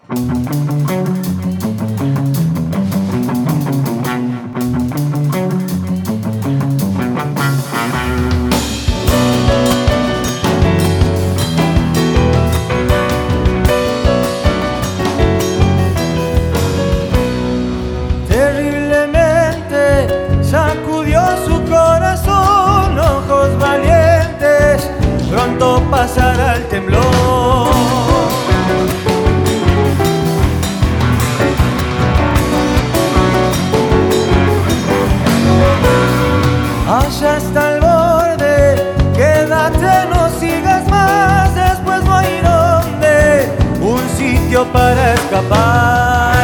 Terriblemente sacudió su corazón, ojos valientes, pronto pasará el temblor. Allá está el borde, quédate, no sigas más, después no hay donde, un sitio para escapar.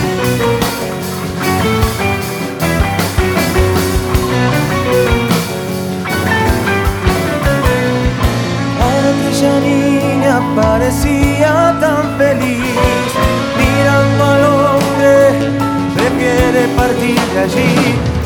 Aquella niña parecía tan feliz, mirando al hombre, prefiere partir de allí.